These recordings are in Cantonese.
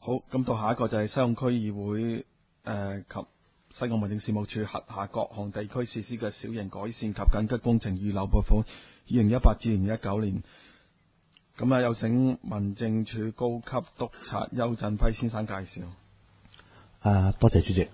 好，咁到下一個就係西貢區議會及西貢民政事務處轄下各項地區設施嘅小型改善及緊急工程預留撥款，2018至2019年。咁啊，有請民政處高級督察邱振輝先生介紹。 多謝主席。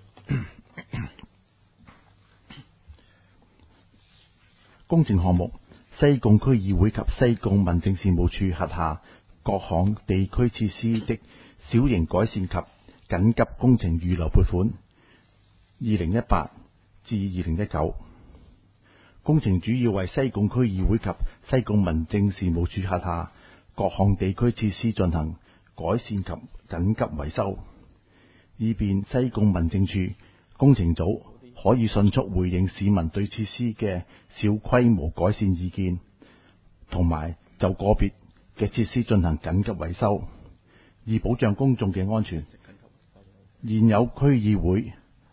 工程項目：西貢區議會及西貢民政事務處轄下各項地區設施的小型改善及緊急工程預留撥款，2018至2019。工程主要為西貢區議會及西貢民政事務處轄下各項地區設施進行改善及緊急維修，以便西貢民政處工程組可以迅速回應市民對設施嘅小規模改善意見，同埋就個別嘅設施進行緊急維修，以保障公眾嘅安全。現有區議會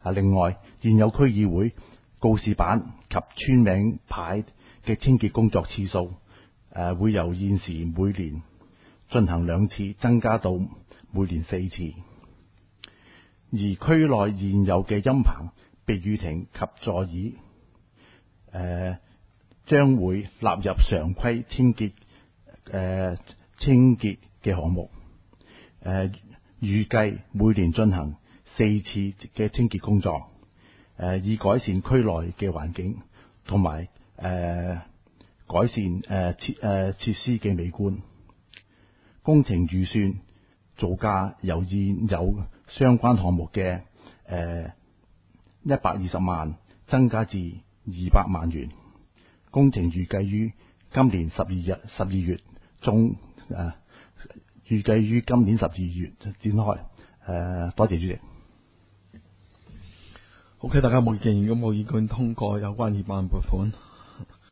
告示板及村名牌嘅清潔工作次數，會由現時每年進行2次，增加到每年4次。而區內現有嘅陰棚、避雨亭及座椅，將會納入常規清潔嘅項目。預計每年進行4次嘅清潔工作，以改善區內嘅環境，同埋改善設施嘅美觀。工程預算造價由現有相關項目嘅120萬增加至200萬元。工程預計於今年12月中展開。多謝主席。 OK， 大家冇意見，如果冇意見通過有關200萬撥款。